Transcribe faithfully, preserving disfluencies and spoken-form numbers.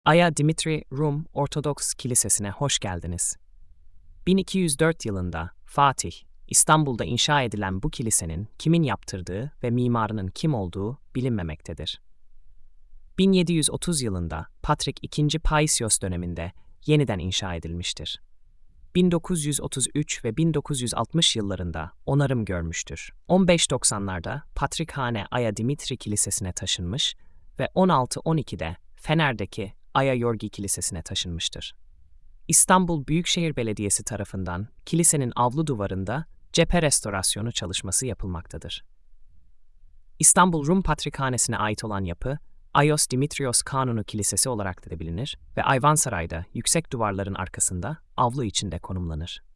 Aya Dimitri Rum Ortodoks Kilisesi'ne hoş geldiniz. bin iki yüz dört yılında Fatih, İstanbul'da inşa edilen bu kilisenin kimin yaptırdığı ve mimarının kim olduğu bilinmemektedir. bin yedi yüz otuz yılında Patrik ikinci. Paisios döneminde yeniden inşa edilmiştir. bin dokuz yüz otuz üç ve bin dokuz yüz altmış yıllarında onarım görmüştür. on beş doksanlarda Patrikhane Aya Dimitri Kilisesi'ne taşınmış ve on altı on ikide Fener'deki Aya Yorgi Kilisesi'ne taşınmıştır. İstanbul Büyükşehir Belediyesi tarafından kilisenin avlu duvarında cephe restorasyonu çalışması yapılmaktadır. İstanbul Rum Patrikhanesi'ne ait olan yapı, Ayos Dimitrios Kanunu Kilisesi olarak da bilinir ve Ayvansaray'da yüksek duvarların arkasında avlu içinde konumlanır.